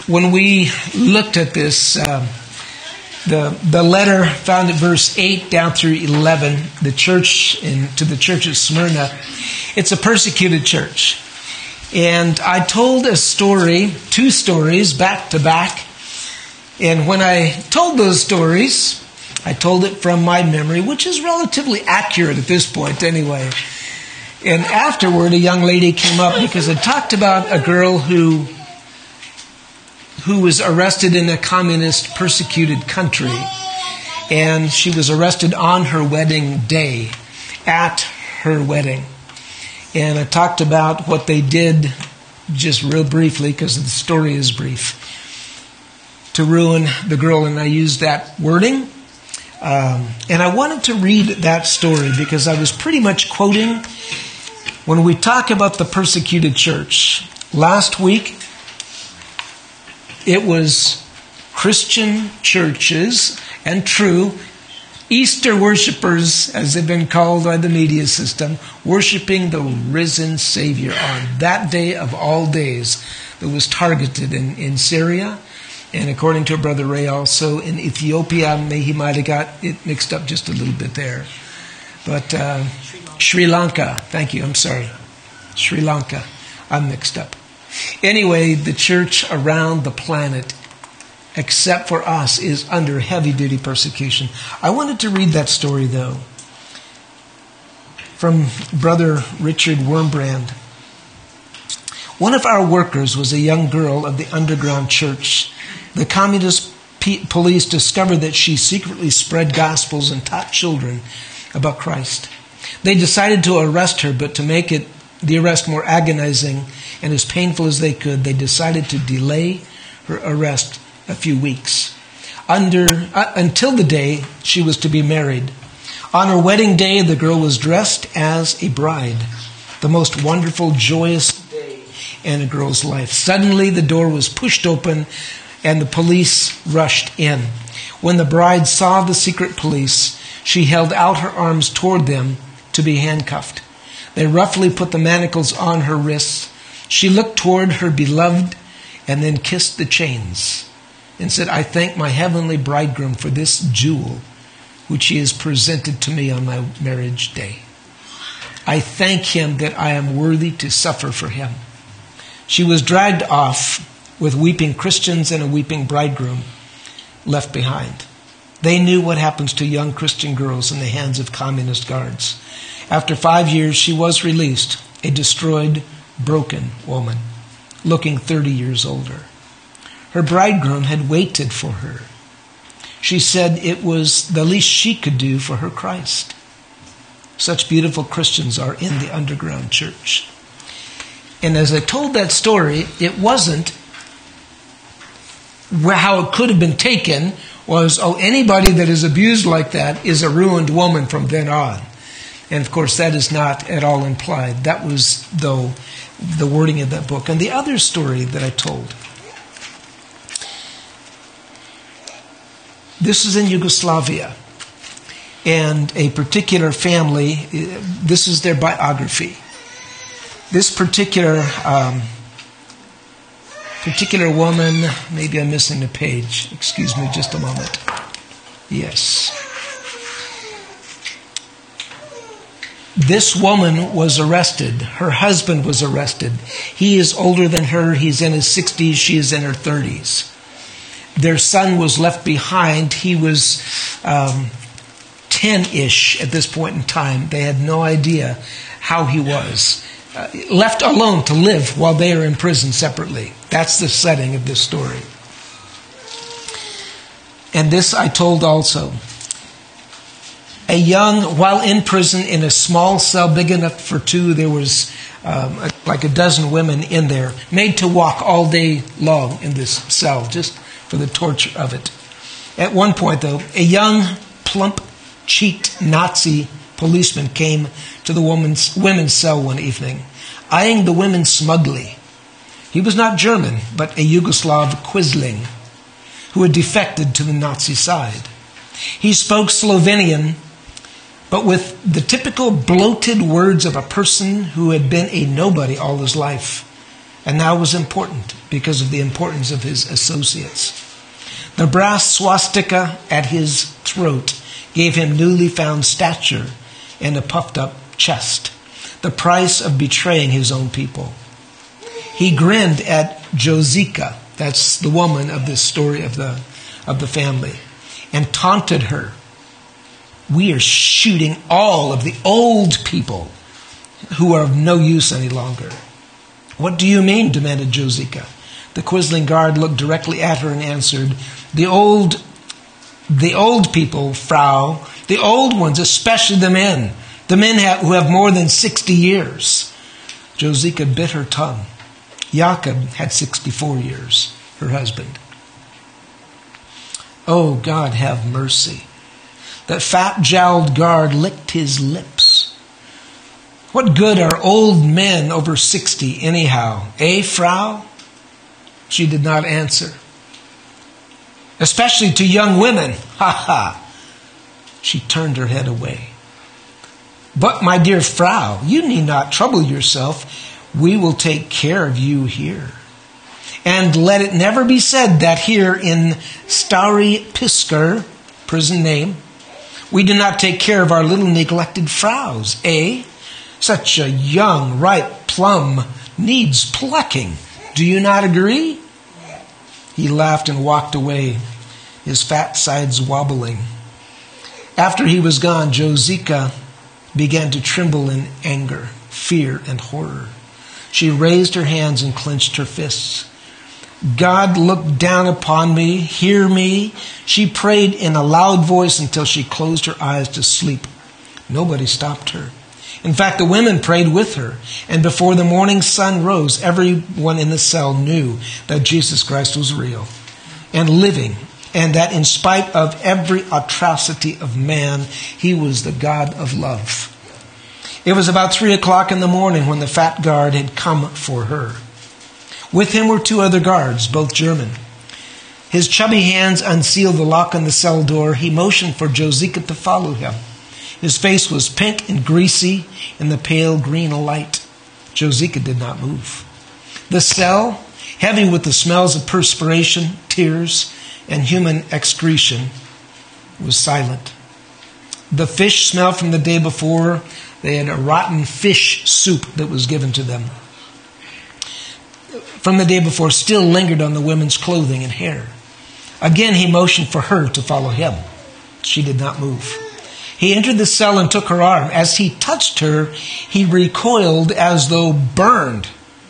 When we looked at this, the letter found at verse 8 down through 11, to the church at Smyrna, it's a persecuted church. And I told a story, two stories, back to back. And when I told those stories, I told it from my memory, which is relatively accurate at this point anyway. And afterward, a young lady came up because I talked about a girl who was arrested in a communist persecuted country. And she was arrested on her wedding day, at her wedding. And I talked about what they did, just real briefly, because the story is brief, to ruin the girl. And I used that wording. And I wanted to read that story because I was pretty much quoting when we talk about the persecuted church. Last week, it was Christian churches and true Easter worshipers, as they've been called by the media system, worshiping the risen Savior on that day of all days that was targeted in Syria. And according to Brother Ray, also in Ethiopia. He might have got it mixed up just a little bit there. But Sri Lanka. Thank you. I'm sorry. Sri Lanka. I'm mixed up. Anyway, the church around the planet, except for us, is under heavy-duty persecution. I wanted to read that story, though, from Brother Richard Wurmbrand. One of our workers was a young girl of the underground church. The communist police discovered that she secretly spread gospels and taught children about Christ. They decided to arrest her, but to make the arrest more agonizing and as painful as they could, they decided to delay her arrest a few weeks until the day she was to be married. On her wedding day, the girl was dressed as a bride, the most wonderful, joyous day in a girl's life. Suddenly, the door was pushed open and the police rushed in. When the bride saw the secret police, she held out her arms toward them to be handcuffed. They roughly put the manacles on her wrists. She looked toward her beloved and then kissed the chains and said, "I thank my heavenly bridegroom for this jewel which he has presented to me on my marriage day. I thank him that I am worthy to suffer for him." She was dragged off with weeping Christians and a weeping bridegroom left behind. They knew what happens to young Christian girls in the hands of communist guards. After 5 years, she was released, a destroyed, broken woman, looking 30 years older. Her bridegroom had waited for her. She said it was the least she could do for her Christ. Such beautiful Christians are in the underground church. And as I told that story, it wasn't how it could have been taken was, anybody that is abused like that is a ruined woman from then on. And of course, that is not at all implied. That was, though, the wording of that book. And the other story that I told, this is in Yugoslavia. And a particular family, this is their biography. This particular woman, maybe I'm missing a page. Excuse me just a moment. Yes. This woman was arrested. Her husband was arrested. He is older than her. He's in his 60s. She is in her 30s. Their son was left behind. He was 10-ish at this point in time. They had no idea how he was. Left alone to live while they are in prison separately. That's the setting of this story. And this I told also. While in prison in a small cell big enough for two, there was like a dozen women in there, made to walk all day long in this cell, just for the torture of it. At one point, though, a young, plump-cheeked Nazi policeman came to the women's cell one evening, eyeing the women smugly. He was not German, but a Yugoslav Quisling who had defected to the Nazi side. He spoke Slovenian, but with the typical bloated words of a person who had been a nobody all his life. and now was important because of the importance of his associates. The brass swastika at his throat gave him newly found stature and a puffed up chest, the price of betraying his own people. He grinned at Josika, that's the woman of this story of the family, and taunted her. We are shooting all of the old people who are of no use any longer. What do you mean? Demanded Josika. The Quisling guard looked directly at her and answered, The old people, Frau, the old ones, especially the men who have more than 60 years. Josika bit her tongue. Jakob had 64 years, her husband. Oh, God, have mercy. That fat-jowled guard licked his lips. What good are old men over 60 anyhow? Eh, Frau? She did not answer. Especially to young women. Ha ha. She turned her head away. But, my dear Frau, you need not trouble yourself. We will take care of you here. And let it never be said that here in Stari Pisker, prison name, we do not take care of our little neglected Fraus, eh? Such a young, ripe plum needs plucking. Do you not agree? He laughed and walked away, his fat sides wobbling. After he was gone, Josika began to tremble in anger, fear, and horror. She raised her hands and clenched her fists. God, look down upon me, hear me. She prayed in a loud voice until she closed her eyes to sleep. Nobody stopped her. In fact, the women prayed with her, and before the morning sun rose, everyone in the cell knew that Jesus Christ was real and living, and that in spite of every atrocity of man, he was the God of love. It was about 3 o'clock in the morning when the fat guard had come for her. With him were 2 other guards, both German. His chubby hands unsealed the lock on the cell door. He motioned for Josika to follow him. His face was pink and greasy in the pale green light. Josika did not move. The cell, heavy with the smells of perspiration, tears, and human excretion, was silent. The fish smell from the day before, they had a rotten fish soup that was given to them from the day before, still lingered on the women's clothing and hair. Again, he motioned for her to follow him. She did not move. He entered the cell and took her arm. As he touched her, he recoiled as though burned.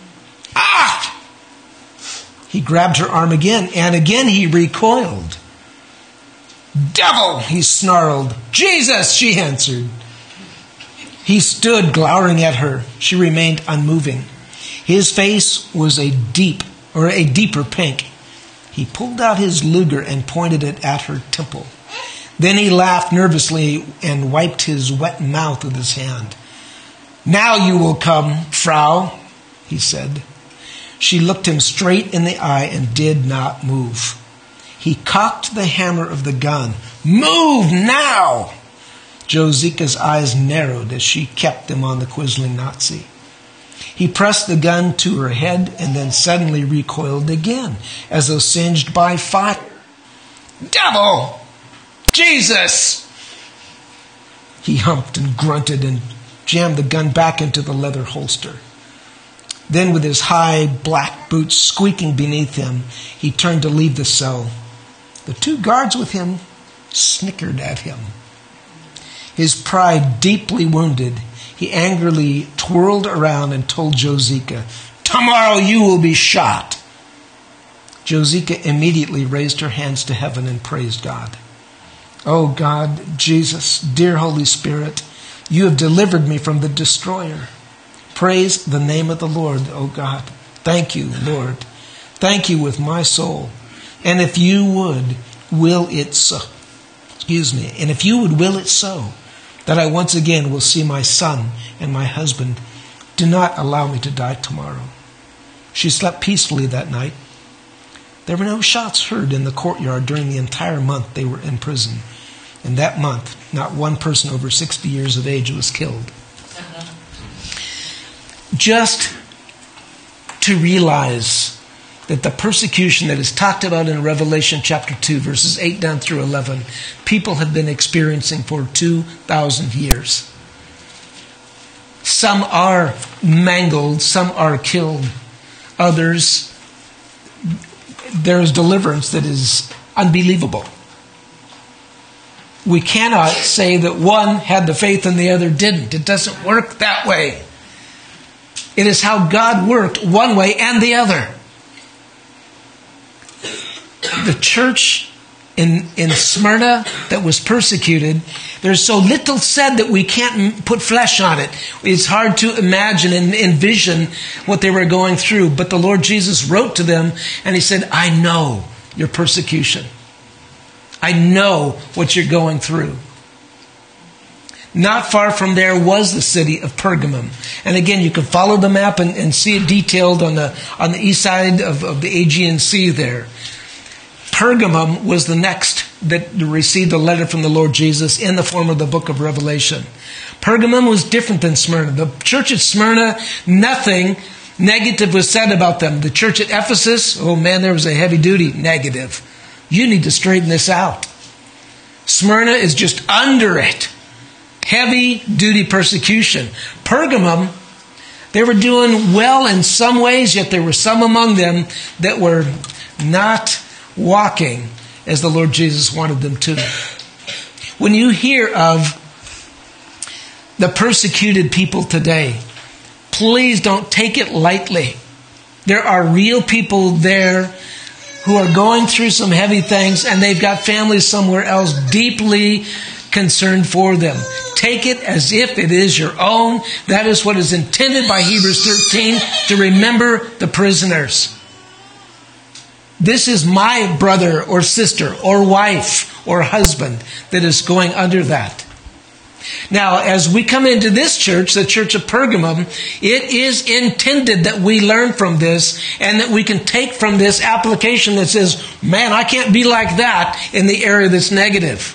Ah! He grabbed her arm again, and again he recoiled. Devil, he snarled. Jesus, she answered. He stood glowering at her. She remained unmoving. His face was a deeper pink. He pulled out his Luger and pointed it at her temple. Then he laughed nervously and wiped his wet mouth with his hand. Now you will come, Frau, he said. She looked him straight in the eye and did not move. He cocked the hammer of the gun. Move now! Josika's eyes narrowed as she kept them on the Quisling Nazi. He pressed the gun to her head and then suddenly recoiled again, as though singed by fire. Devil! Jesus! He humped and grunted and jammed the gun back into the leather holster. Then, with his high black boots squeaking beneath him, he turned to leave the cell. The 2 guards with him snickered at him. His pride deeply wounded, he angrily twirled around and told Josika, Tomorrow you will be shot. Josika immediately raised her hands to heaven and praised God. Oh God, Jesus, dear Holy Spirit, you have delivered me from the destroyer. Praise the name of the Lord, oh God. Thank you, Lord. Thank you with my soul. And if you would, will it so. And if you would will it so, that I once again will see my son and my husband. Do not allow me to die tomorrow. She slept peacefully that night. There were no shots heard in the courtyard during the entire month they were in prison. In that month, not one person over 60 years of age was killed. Just to realize that the persecution that is talked about in Revelation chapter 2, verses 8 down through 11, people have been experiencing for 2,000 years. Some are mangled, some are killed. Others, there is deliverance that is unbelievable. We cannot say that one had the faith and the other didn't. It doesn't work that way. It is how God worked one way and the other. The church in Smyrna that was persecuted, there's so little said that we can't put flesh on it. It's hard to imagine and envision what they were going through. But the Lord Jesus wrote to them and He said, I know your persecution. I know what you're going through. Not far from there was the city of Pergamum. And again, you can follow the map and see it detailed on the east side of the Aegean Sea there. Pergamum was the next that received a letter from the Lord Jesus in the form of the book of Revelation. Pergamum was different than Smyrna. The church at Smyrna, nothing negative was said about them. The church at Ephesus, oh man, there was a heavy-duty negative. You need to straighten this out. Smyrna is just under it. Heavy-duty persecution. Pergamum, they were doing well in some ways, yet there were some among them that were not walking as the Lord Jesus wanted them to. When you hear of the persecuted people today, please don't take it lightly. There are real people there who are going through some heavy things, and they've got families somewhere else deeply concerned for them. Take it as if it is your own. That is what is intended by Hebrews 13, to remember the prisoners. This is my brother or sister or wife or husband that is going under that. Now, as we come into this church, the church of Pergamum, it is intended that we learn from this and that we can take from this application that says, man, I can't be like that in the area that's negative.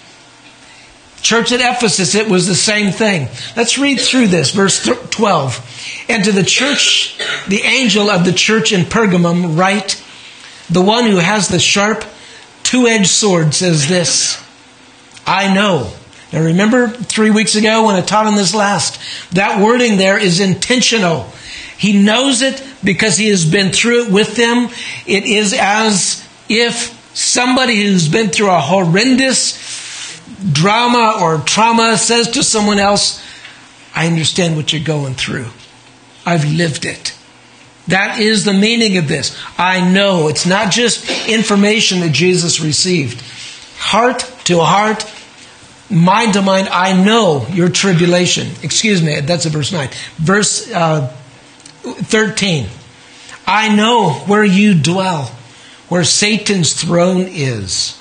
Church at Ephesus, it was the same thing. Let's read through this, verse 12. And to the church, the angel of the church in Pergamum write, the one who has the sharp, two-edged sword says this, I know. Now remember 3 weeks ago when I taught on this last, that wording there is intentional. He knows it because he has been through it with them. It is as if somebody who's been through a horrendous drama or trauma says to someone else, I understand what you're going through. I've lived it. That is the meaning of this. I know. It's not just information that Jesus received. Heart to heart, mind to mind, I know your tribulation. Excuse me, that's a verse 9. Verse 13. I know where you dwell, where Satan's throne is.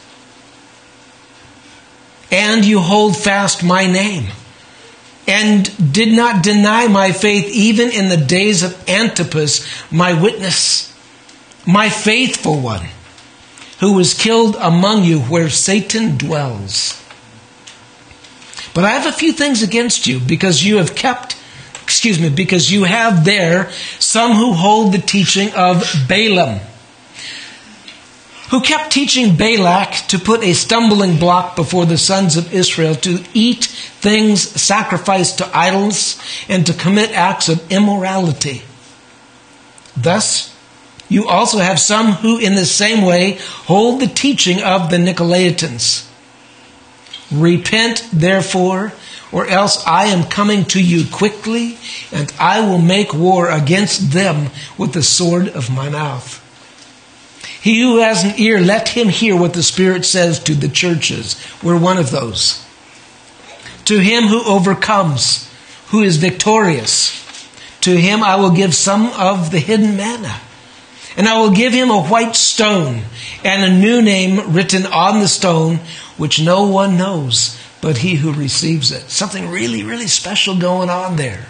And you hold fast my name, and did not deny my faith even in the days of Antipas, my witness, my faithful one, who was killed among you where Satan dwells. But I have a few things against you, because you have because you have there some who hold the teaching of Balaam, who kept teaching Balak to put a stumbling block before the sons of Israel, to eat things sacrificed to idols, and to commit acts of immorality. Thus, you also have some who in the same way hold the teaching of the Nicolaitans. Repent, therefore, or else I am coming to you quickly, and I will make war against them with the sword of my mouth. He who has an ear, let him hear what the Spirit says to the churches. We're one of those. To him who overcomes, who is victorious, to him I will give some of the hidden manna. And I will give him a white stone and a new name written on the stone, which no one knows but he who receives it. Something really, really special going on there.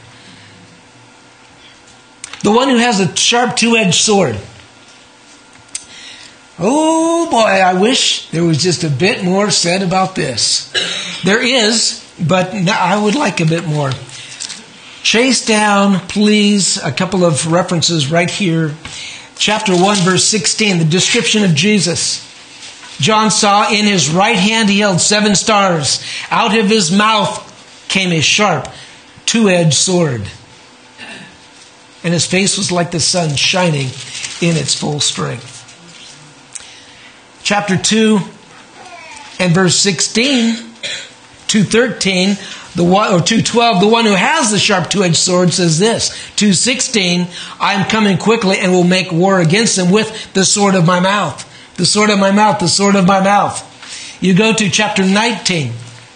The one who has a sharp two-edged sword. Oh boy, I wish there was just a bit more said about this. There is, but I would like a bit more. Chase down, please, a couple of references right here. Chapter 1, verse 16, the description of Jesus. John saw in his right hand he held 7 stars. Out of his mouth came a sharp, two-edged sword. And his face was like the sun shining in its full strength. Chapter 2 and verse 16, 2:13, or 2:12, the one who has the sharp two-edged sword says this. 2:16, I am coming quickly and will make war against them with the sword of my mouth. The sword of my mouth, the sword of my mouth. You go to chapter 19.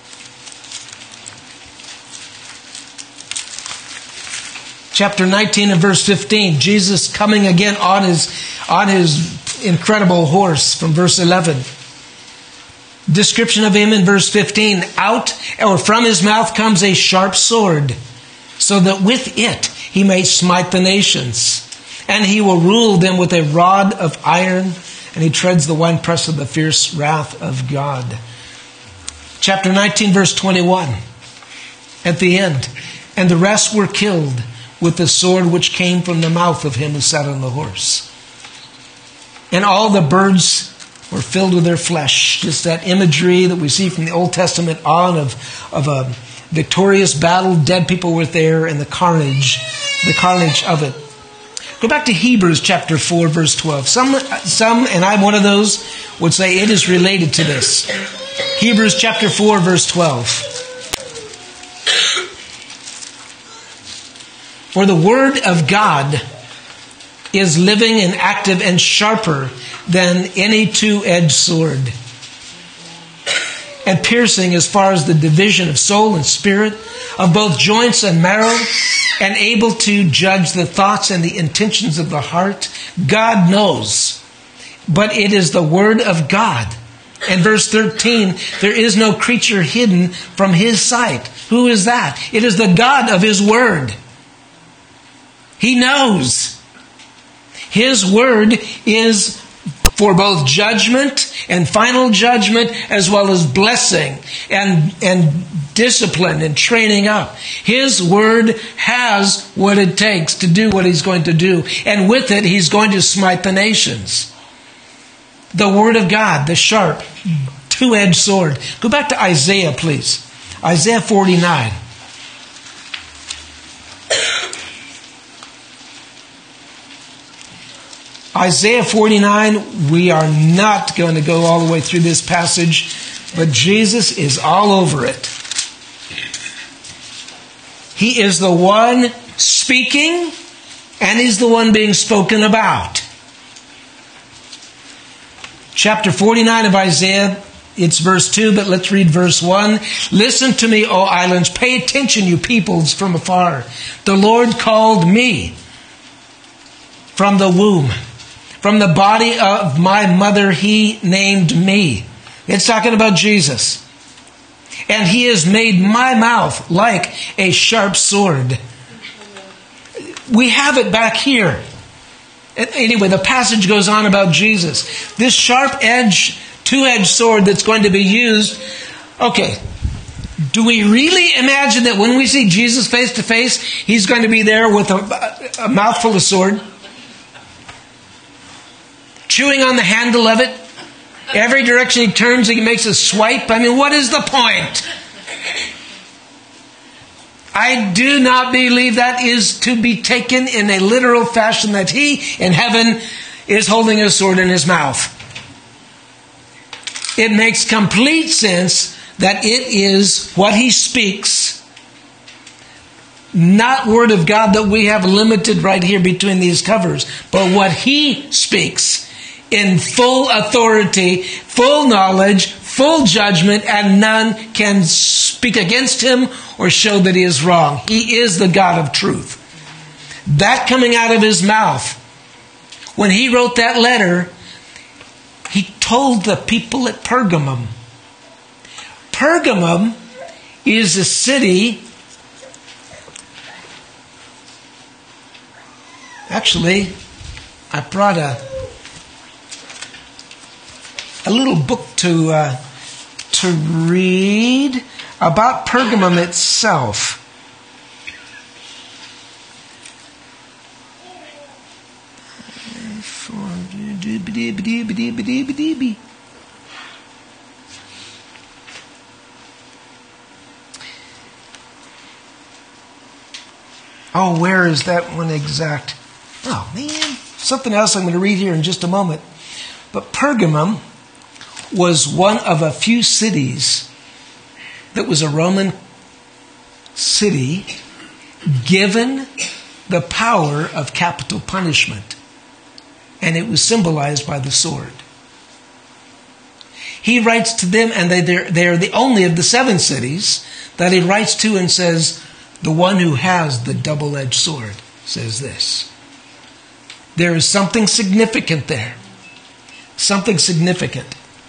Chapter 19 and verse 15. Jesus coming again on his incredible horse from verse 11. Description of him in verse 15. Out or from his mouth comes a sharp sword, so that with it he may smite the nations. And he will rule them with a rod of iron, and he treads the winepress of the fierce wrath of God. Chapter 19, verse 21. At the end. And the rest were killed with the sword which came from the mouth of him who sat on the horse. And all the birds were filled with their flesh. Just that imagery that we see from the Old Testament on of a victorious battle. Dead people were there, and the carnage of it. Go back to Hebrews chapter 4, verse 12. Some, and I'm one of those, would say it is related to this. Hebrews chapter 4, verse 12. For the word of God is living and active and sharper than any two-edged sword, and piercing as far as the division of soul and spirit, of both joints and marrow, and able to judge the thoughts and the intentions of the heart. God knows, but it is the word of God. And verse 13, there is no creature hidden from his sight. Who is that? It is the God of his word. He knows. His word is for both judgment and final judgment, as well as blessing and discipline and training up. His word has what it takes to do what he's going to do. And with it, he's going to smite the nations. The word of God, the sharp, two-edged sword. Go back to Isaiah, please. Isaiah 49. Isaiah 49, we are not going to go all the way through this passage, but Jesus is all over it. He is the one speaking, and he's the one being spoken about. Chapter 49 of Isaiah, it's verse 2, but let's read verse 1. Listen to me, O islands. Pay attention, you peoples from afar. The Lord called me from the womb. From the body of my mother, he named me. It's talking about Jesus. And he has made my mouth like a sharp sword. We have it back here. Anyway, the passage goes on about Jesus. This sharp edge, two-edged sword that's going to be used. Okay, do we really imagine that when we see Jesus face to face, he's going to be there with a mouthful of sword? Chewing on the handle of it. Every direction he turns, he makes a swipe. I mean, what is the point? I do not believe that is to be taken in a literal fashion, that he in heaven is holding a sword in his mouth. It makes complete sense that it is what he speaks, not word of God that we have limited right here between these covers, but what he speaks in full authority, full knowledge, full judgment, and none can speak against him or show that he is wrong. He is the God of truth. That coming out of his mouth, when he wrote that letter, he told the people at Pergamum. Pergamum is a city. Actually, I brought a little book to read about Pergamum itself. Phoebe. Oh, where is that one exact? Oh, man. Something else I'm going to read here in just a moment. But Pergamum was one of a few cities that was a Roman city given the power of capital punishment. And it was symbolized by the sword. He writes to them, and they're the only of the 7 cities that he writes to and says, the one who has the double-edged sword says this. There is something significant there. Something significant.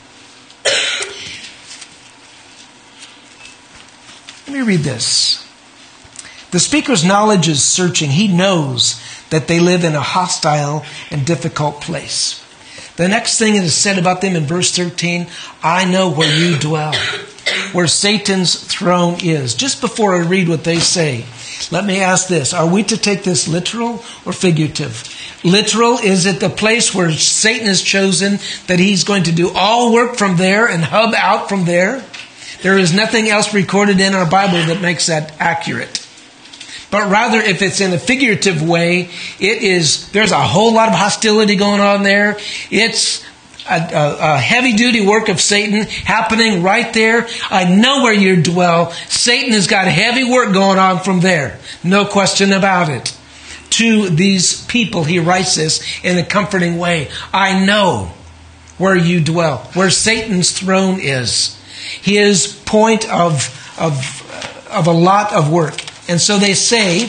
Let me read this. The speaker's knowledge is searching. He knows that they live in a hostile and difficult place. The next thing that is said about them in verse 13, I know where you dwell, where Satan's throne is. Just before I read what they say, let me ask this. Are we to take this literal or figurative? Literal, is it the place where Satan has chosen that he's going to do all work from there and hub out from there? There is nothing else recorded in our Bible that makes that accurate. But rather, if it's in a figurative way, there's a whole lot of hostility going on there. It's a heavy-duty work of Satan happening right there. I know where you dwell. Satan has got heavy work going on from there. No question about it. To these people, he writes this in a comforting way. I know where you dwell, where Satan's throne is. His point of a lot of work. And so they say,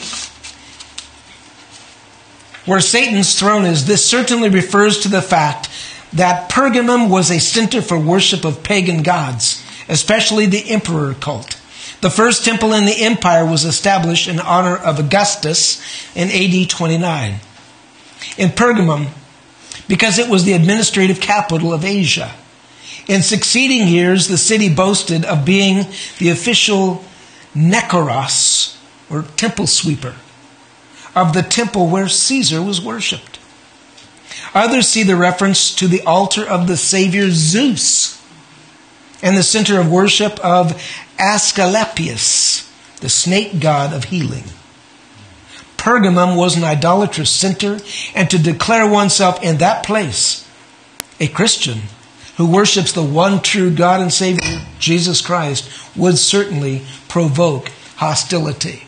where Satan's throne is, this certainly refers to the fact that Pergamum was a center for worship of pagan gods, especially the emperor cult. The first temple in the empire was established in honor of Augustus in AD 29. In Pergamum, because it was the administrative capital of Asia. In succeeding years, the city boasted of being the official Nekoros, or temple sweeper, of the temple where Caesar was worshipped. Others see the reference to the altar of the Savior Zeus and the center of worship of Asclepius, the snake god of healing. Pergamum was an idolatrous center, and to declare oneself in that place a Christian who worships the one true God and Savior, Jesus Christ, would certainly provoke hostility.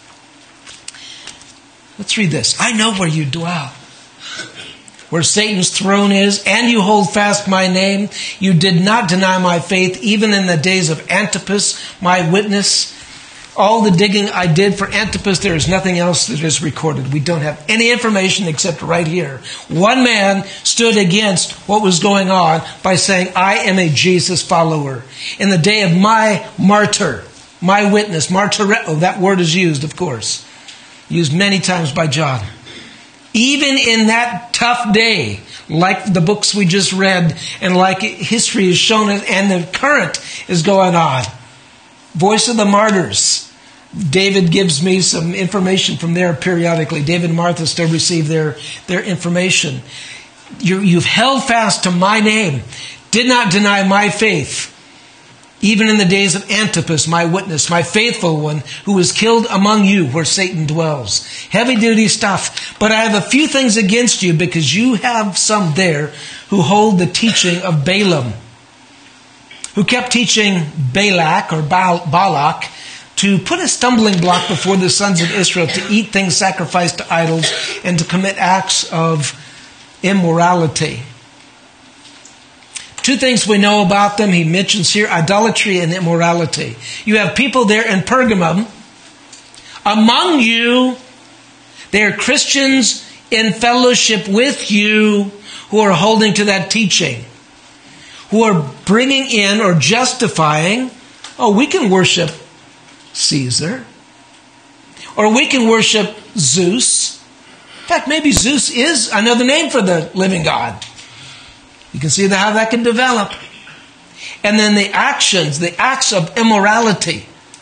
Let's read this. I know where you dwell, where Satan's throne is, and you hold fast my name. You did not deny my faith, even in the days of Antipas, my witness. All the digging I did for Antipas, there is nothing else that is recorded. We don't have any information except right here. One man stood against what was going on by saying, I am a Jesus follower. In the day of my martyr, my witness, martyreo, that word is used, of course. Used many times by John. Even in that tough day, like the books we just read, and like history is shown, and the current is going on. Voice of the Martyrs. David gives me some information from there periodically. David and Martha still receive their information. You've held fast to my name, did not deny my faith, even in the days of Antipas, my witness, my faithful one, who was killed among you where Satan dwells. Heavy-duty stuff. But I have a few things against you, because you have some there who hold the teaching of Balaam, who kept teaching Balak or Balak to put a stumbling block before the sons of Israel to eat things sacrificed to idols and to commit acts of immorality. Two things we know about them, he mentions here, idolatry and immorality. You have people there in Pergamum. Among you, they are Christians in fellowship with you who are holding to that teaching, who are bringing in or justifying, we can worship Caesar, or we can worship Zeus. In fact, maybe Zeus is another name for the living God. You can see how that can develop. And then the acts of immorality.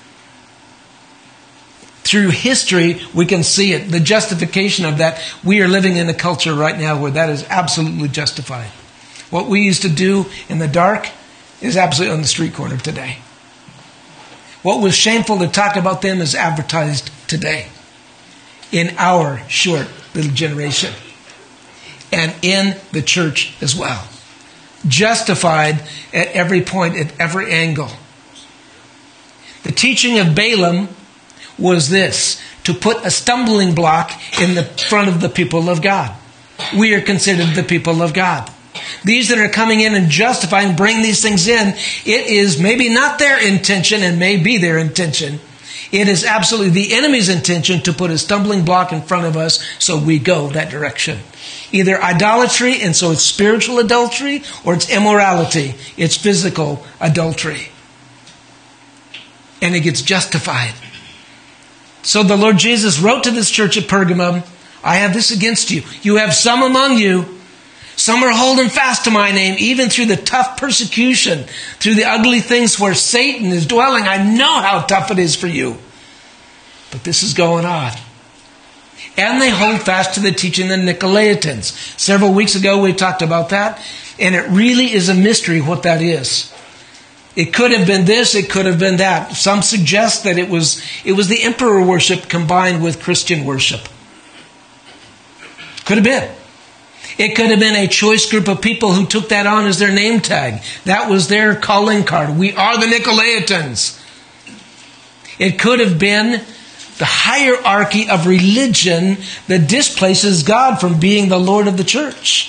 Through history, we can see it. The justification of that. We are living in a culture right now where that is absolutely justified. What we used to do in the dark is absolutely on the street corner today. What was shameful to talk about them is advertised today in our short little generation and in the church as well. Justified at every point, at every angle. The teaching of Balaam was this: to put a stumbling block in the front of the people of God. We are considered the people of God. These that are coming in and justifying, bring these things in, it is maybe not their intention and may be their intention. It is absolutely the enemy's intention to put a stumbling block in front of us so we go that direction. Either idolatry, and so it's spiritual adultery, or it's immorality. It's physical adultery. And it gets justified. So the Lord Jesus wrote to this church at Pergamum, I have this against you. You have some among you, some are holding fast to my name, even through the tough persecution, through the ugly things where Satan is dwelling. I know how tough it is for you. But this is going on. And they hold fast to the teaching of the Nicolaitans. Several weeks ago we talked about that, and it really is a mystery what that is. It could have been this, it could have been that. Some suggest that it was the emperor worship combined with Christian worship. Could have been. It could have been a choice group of people who took that on as their name tag. That was their calling card. We are the Nicolaitans. It could have been the hierarchy of religion that displaces God from being the Lord of the church.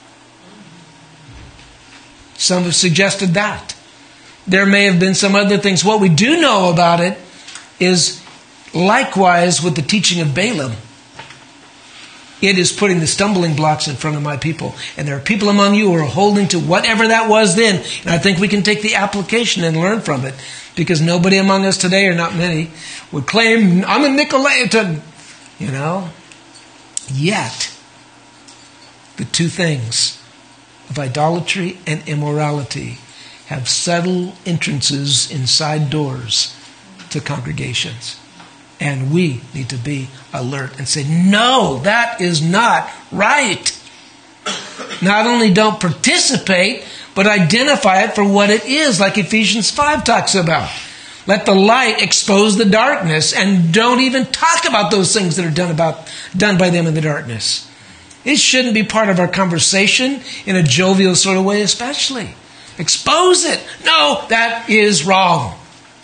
Some have suggested that. There may have been some other things. What we do know about it is likewise with the teaching of Balaam. It is putting the stumbling blocks in front of my people. And there are people among you who are holding to whatever that was then. And I think we can take the application and learn from it. Because nobody among us today, or not many, would claim, I'm a Nicolaitan. You know? Yet, the two things of idolatry and immorality have subtle entrances inside doors to congregations. And we need to be alert and say, no, that is not right. Not only don't participate, but identify it for what it is, like Ephesians 5 talks about. Let the light expose the darkness, and don't even talk about those things that are done by them in the darkness. It shouldn't be part of our conversation in a jovial sort of way, especially. Expose it. No, that is wrong.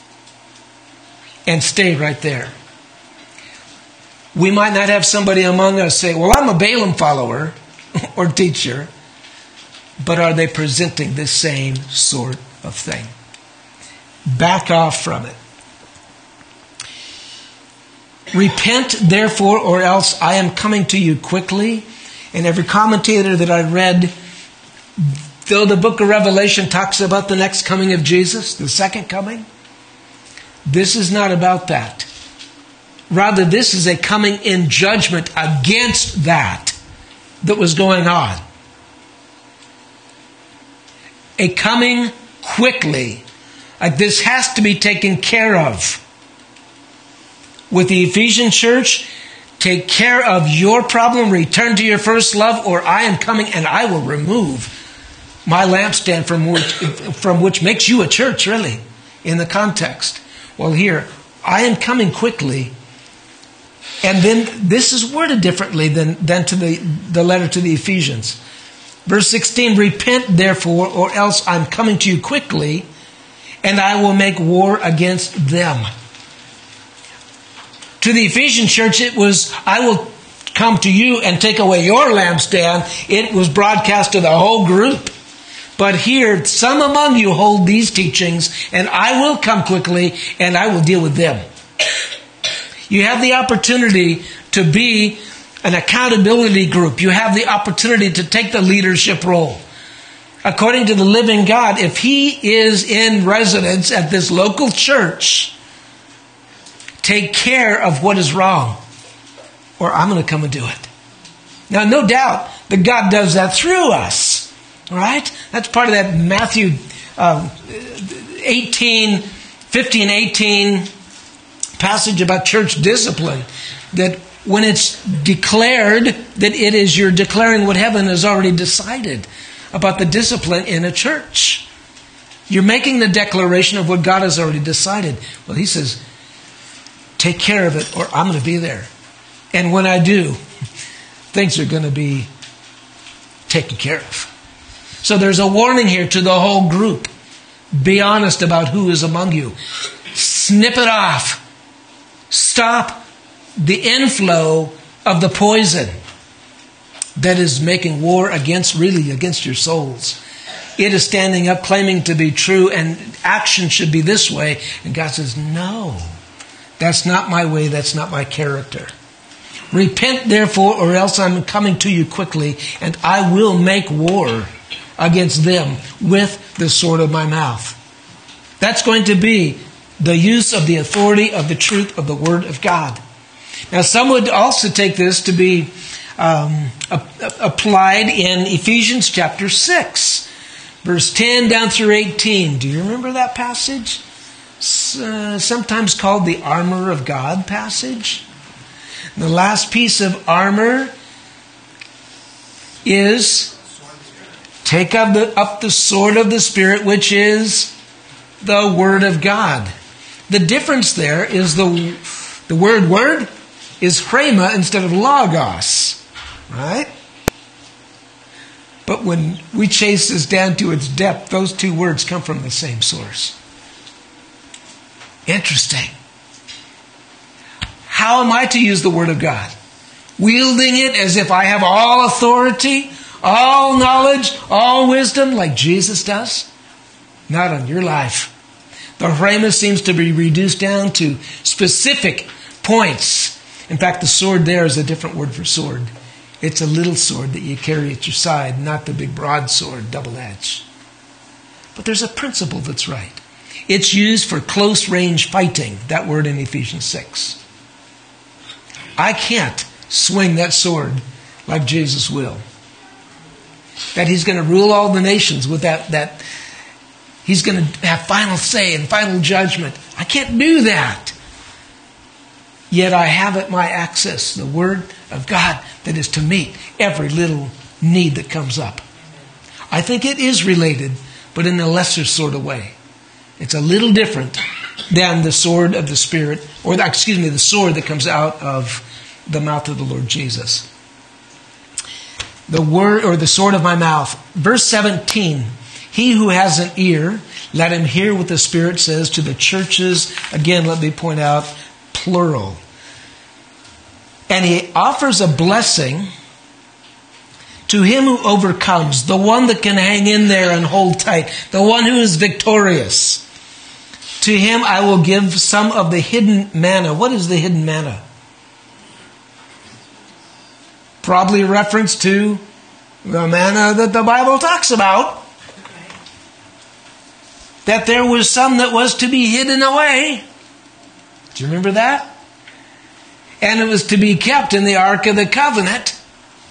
And stay right there. We might not have somebody among us say, well, I'm a Balaam follower or teacher. But are they presenting the same sort of thing? Back off from it. Repent, therefore, or else I am coming to you quickly. And every commentator that I read, though the book of Revelation talks about the next coming of Jesus, the second coming, this is not about that. Rather, this is a coming in judgment against that was going on. A coming quickly. Like this has to be taken care of. With the Ephesian church, take care of your problem, return to your first love, or I am coming and I will remove my lampstand from which makes you a church, really, in the context. Well, here, I am coming quickly. And then this is worded differently than to the letter to the Ephesians. Verse 16, repent therefore, or else I'm coming to you quickly, and I will make war against them. To the Ephesian church, it was, I will come to you and take away your lampstand. It was broadcast to the whole group. But here, some among you hold these teachings, and I will come quickly, and I will deal with them. You have the opportunity to be an accountability group. You have the opportunity to take the leadership role. According to the living God, if He is in residence at this local church, take care of what is wrong, or I'm going to come and do it. Now, no doubt that God does that through us. All right? That's part of that Matthew 15, 18 passage about church discipline, that when it's declared, that it is you're declaring what heaven has already decided. about the discipline in a church. You're making the declaration of what God has already decided. Well, he says, take care of it or I'm going to be there. And when I do, things are going to be taken care of. So there's a warning here to the whole group. Be honest about who is among you. Snip it off. Stop the inflow of the poison that is making war against your souls. It is standing up, claiming to be true, and action should be this way. And God says, no, that's not my way, that's not my character. Repent, therefore, or else I'm coming to you quickly, and I will make war against them with the sword of my mouth. That's going to be the use of the authority of the truth of the Word of God. Now, some would also take this to be applied in Ephesians chapter 6, verse 10 down through 18. Do you remember that passage? Sometimes called the armor of God passage. The last piece of armor is take up the sword of the Spirit, which is the Word of God. The difference there is the word is rhema instead of logos, right? But when we chase this down to its depth, those two words come from the same source. Interesting. How am I to use the Word of God? Wielding it as if I have all authority, all knowledge, all wisdom, like Jesus does? Not on your life. The rhema seems to be reduced down to specific points. In fact, the sword there is a different word for sword. It's a little sword that you carry at your side, not the big broadsword, double-edged. But there's a principle that's right. It's used for close-range fighting, that word in Ephesians 6. I can't swing that sword like Jesus will. That he's going to rule all the nations with that he's going to have final say and final judgment. I can't do that. Yet I have at my access the Word of God that is to meet every little need that comes up. I think it is related, but in a lesser sort of way. It's a little different than the sword of the Spirit, the sword that comes out of the mouth of the Lord Jesus. The word, or the sword of my mouth. Verse 17, he who has an ear, let him hear what the Spirit says to the churches. Again, let me point out, plural. And he offers a blessing to him who overcomes, the one that can hang in there and hold tight, the one who is victorious. To him I will give some of the hidden manna. What is the hidden manna? Probably a reference to the manna that the Bible talks about. That there was some that was to be hidden away. Do you remember that? And it was to be kept in the Ark of the Covenant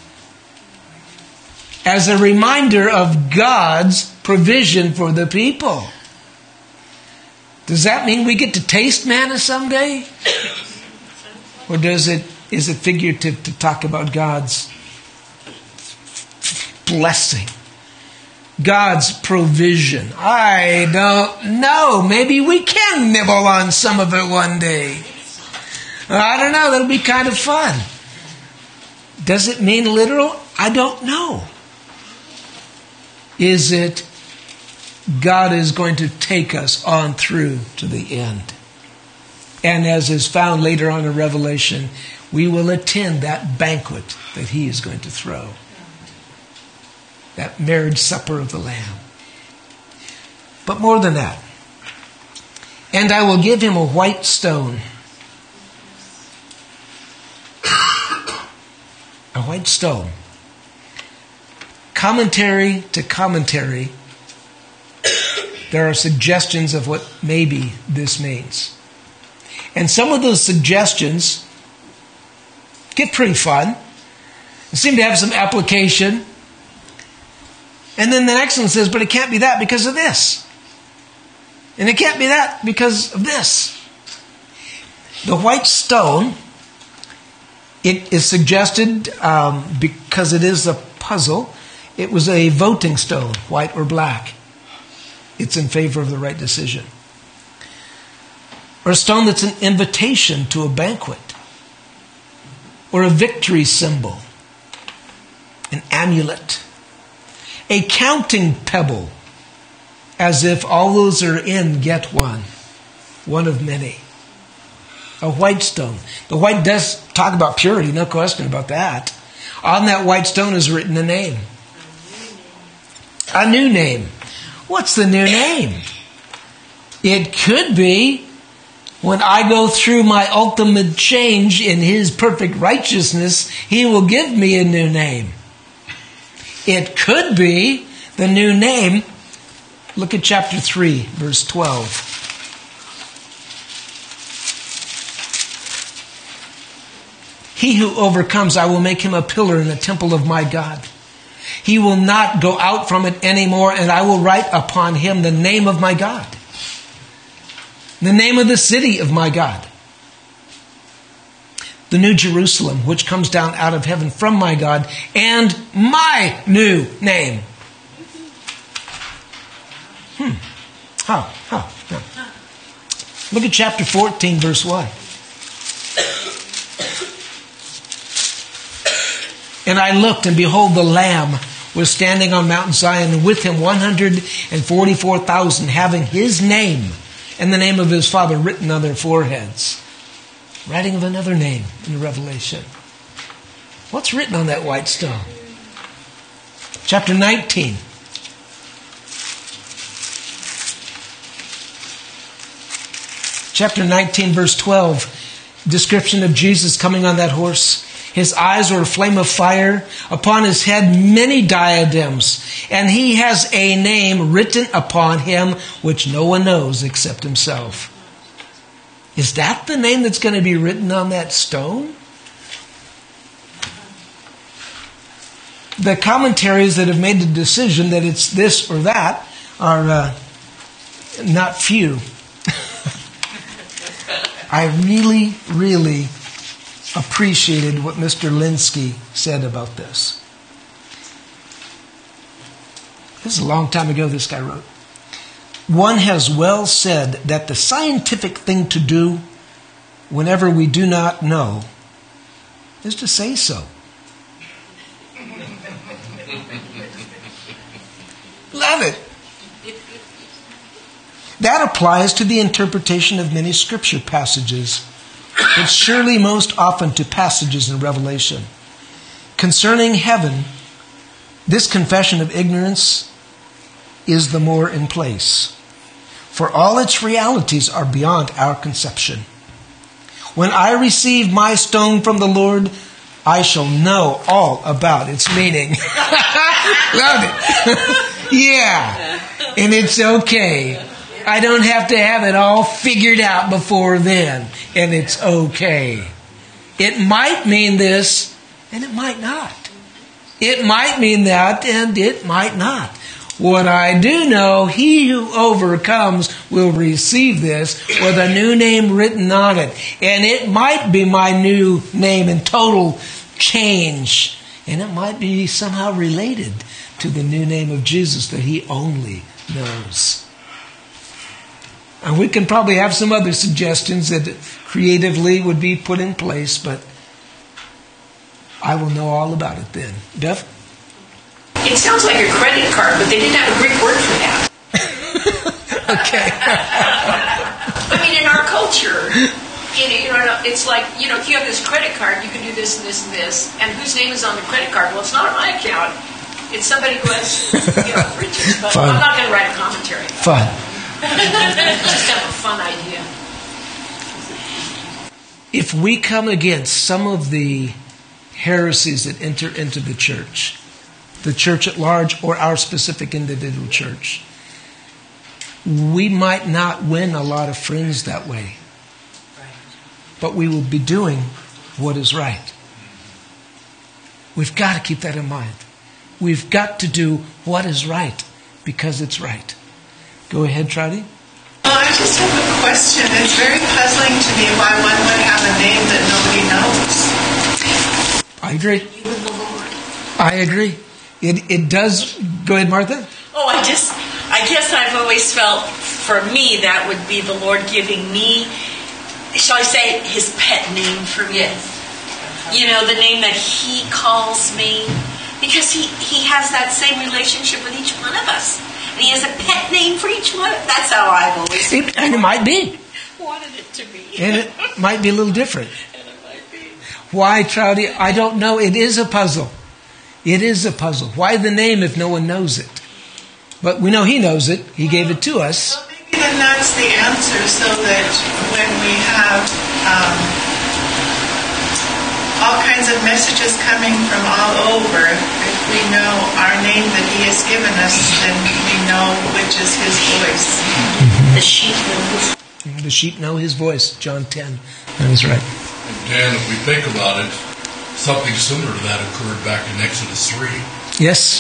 as a reminder of God's provision for the people. Does that mean we get to taste manna someday? Or is it figurative to talk about God's blessing? God's provision? I don't know. Maybe we can nibble on some of it one day. I don't know. That'll be kind of fun. Does it mean literal? I don't know. Is it God is going to take us on through to the end? And as is found later on in Revelation, we will attend that banquet that he is going to throw. That marriage supper of the Lamb. But more than that. And I will give him a white stone. A white stone. Commentary to commentary, there are suggestions of what maybe this means. And some of those suggestions get pretty fun. They seem to have some application. And then the next one says, but it can't be that because of this. And it can't be that because of this. The white stone, it is suggested because it is a puzzle. It was a voting stone, white or black. It's in favor of the right decision. Or a stone that's an invitation to a banquet. Or a victory symbol. An amulet. A counting pebble. As if all those are in, get one. One of many. A white stone. The white does talk about purity, no question about that. On that white stone is written a name. A new name. What's the new name? It could be, when I go through my ultimate change in His perfect righteousness, He will give me a new name. It could be the new name. Look at chapter 3, verse 12. He who overcomes, I will make him a pillar in the temple of my God. He will not go out from it anymore, and I will write upon him the name of my God. The name of the city of my God. The new Jerusalem, which comes down out of heaven from my God, and my new name. Look at chapter 14, verse 1. And I looked, and behold, the Lamb was standing on Mount Zion, and with him 144,000, having his name and the name of his Father written on their foreheads. Writing of another name in the Revelation. What's written on that white stone? Chapter 19. Chapter 19, verse 12. Description of Jesus coming on that horse. His eyes were a flame of fire. Upon his head many diadems. And he has a name written upon him which no one knows except himself. Is that the name that's going to be written on that stone? The commentaries that have made the decision that it's this or that are not few. I really, really appreciated what Mr. Linsky said about this. This is a long time ago this guy wrote. One has well said that the scientific thing to do whenever we do not know is to say so. Love it. That applies to the interpretation of many scripture passages, but surely most often to passages in Revelation. Concerning heaven, this confession of ignorance is the more in place, for all its realities are beyond our conception. When I receive my stone from the Lord, I shall know all about its meaning. Love it. Yeah, and it's okay. I don't have to have it all figured out before then, and it's okay. It might mean this, and it might not. It might mean that, and it might not. What I do know, he who overcomes will receive this with a new name written on it. And it might be my new name in total change. And it might be somehow related to the new name of Jesus that he only knows. And we can probably have some other suggestions that creatively would be put in place, but I will know all about it then. Beth? It sounds like a credit card, but they didn't have a Greek word for that. Okay. I mean, in our culture, it's like, if you have this credit card, you can do this and this and this. And whose name is on the credit card? Well, it's not on my account. It's somebody who has, riches. But Fun. I'm not going to write a commentary. Fun. Just have a fun idea. If we come against some of the heresies that enter into the church at large or our specific individual church, we might not win a lot of friends that way. But we will be doing what is right. We've got to keep that in mind. We've got to do what is right because it's right. Go ahead, Trotty. Well, I just have a question. It's very puzzling to me why one would have a name that nobody knows. I agree. I agree. It does. Go ahead, Martha. Oh, I guess I've always felt, for me, that would be the Lord giving me, shall I say, His pet name for me. Yes. You know, the name that He calls me. Because he has that same relationship with each one of us. And He has a pet name for each one. That's how I've always And it might be. wanted it to be. And it might be a little different. And it might be. Why, Trouty? I don't know. It is a puzzle. It is a puzzle. Why the name if no one knows it? But we know He knows it. He gave it to us. Well, maybe then that's the answer, so that when we have all kinds of messages coming from all over, if we know our name that He has given us, then we know which is His voice. The sheep know His voice. The sheep know His voice. John 10. That is right. And Dan, if we think about it, something similar to that occurred back in Exodus 3. Yes.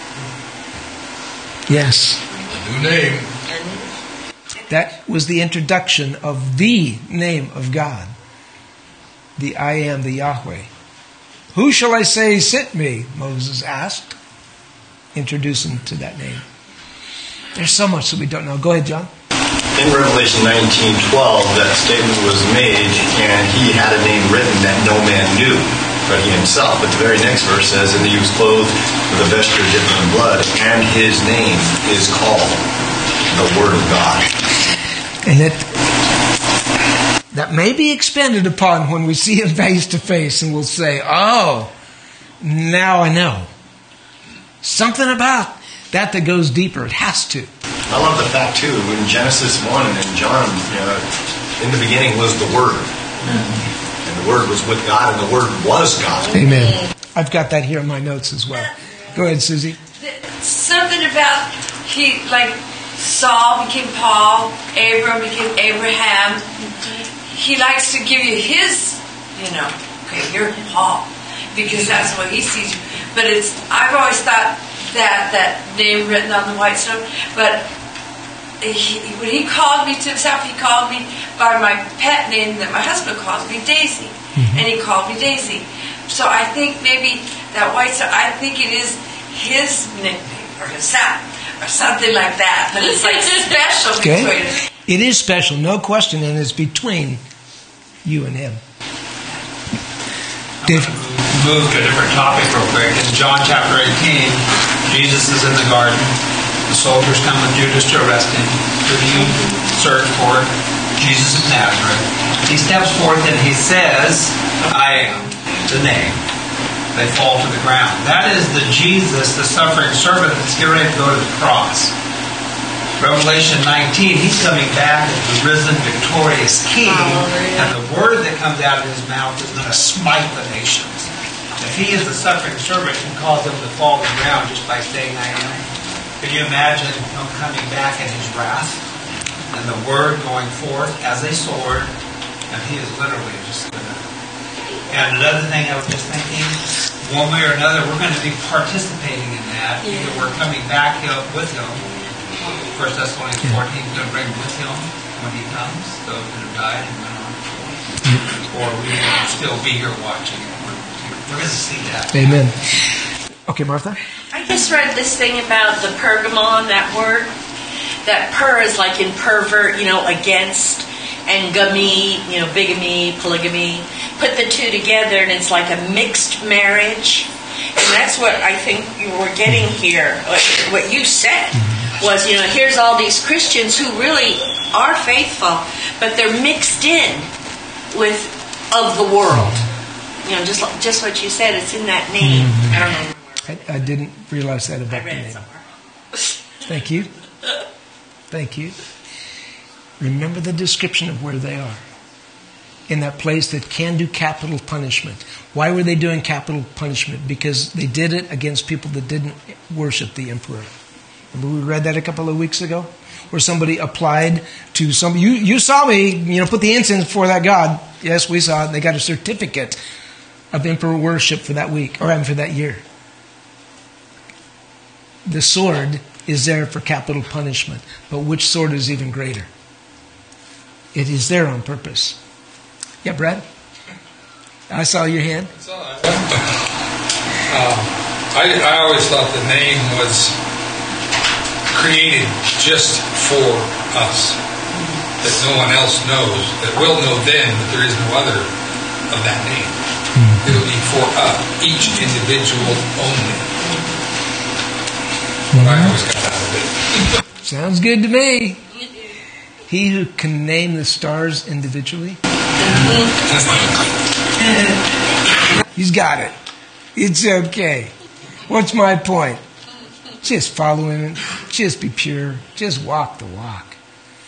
Yes. A new name. That was the introduction of the name of God. The I Am, the Yahweh. Who shall I say sent me? Moses asked. Introduce him to that name. There's so much that we don't know. Go ahead, John. In Revelation 19:12, that statement was made, and He had a name written that no man knew, but He Himself. But the very next verse says, and He was clothed with a vesture dipped in blood, and His name is called the Word of God. And that may be expanded upon when we see Him face to face, and we'll say, oh, now I know. Something about that goes deeper. It has to. I love the fact, too, in Genesis 1 and in John, in the beginning was the Word. And the Word was with God, and the Word was God. Amen. I've got that here in my notes as well. Go ahead, Susie. Something about like Saul became Paul, Abram became Abraham. He likes to give you his, okay, you're Paul, because that's what he sees you. But I've always thought that name written on the white stone. But when He called me to Himself, He called me by my pet name that my husband calls me, Daisy. Mm-hmm. And He called me Daisy. So I think maybe that white stone, I think it is His nickname, or His sound, or something like that. But it's like special between us. It is special, no question, and it's between you and Him. Dave? Move to a different topic real quick. In John chapter 18, Jesus is in the garden. The soldiers come with Judas to arrest Him. Who do you search for? Jesus of Nazareth. He steps forth and He says, I am, the name. They fall to the ground. That is the Jesus, the suffering servant that's getting ready to go to the cross. Revelation 19, He's coming back as the risen, victorious King, and the word that comes out of His mouth is going to smite the nations. If He is the suffering servant and cause them to fall to the ground just by saying, I am, can you imagine Him coming back in His wrath and the word going forth as a sword, and He is literally just going to... And another thing I was just thinking, one way or another, we're going to be participating in that. Either we're coming back with Him. 1 Thessalonians 14 is going to bring with Him when He comes, those that have died and went on before. Or we will still be here watching. We're going to see that. Amen. Okay, Martha? I just read this thing about the pergamon, that word. That per is like in pervert, against, and gamy, bigamy, polygamy. Put the two together and it's like a mixed marriage. And that's what I think you were getting here. What you said was, here's all these Christians who really are faithful, but they're mixed in with of the world. Just what you said, it's in that name. I don't know. I didn't realize that about I the read name. it somewhere. Thank you. Thank you. Remember the description of where they are. In that place that can do capital punishment. Why were they doing capital punishment? Because they did it against people that didn't worship the emperor. Remember we read that a couple of weeks ago? Where somebody applied to some... You saw me, put the incense before that god. Yes, we saw it. They got a certificate of emperor worship for that week, or for that year. The sword is there for capital punishment. But which sword is even greater? It is there on purpose. Yeah, Brad? I saw your hand. I always thought the name was created just for us, that no one else knows, that we'll know then that there is no other of that name. It'll be for each individual only. What I always got out of it. Sounds good to me. He who can name the stars individually. He's got it. It's okay. What's my point? Just follow him. Just be pure. Just walk the walk.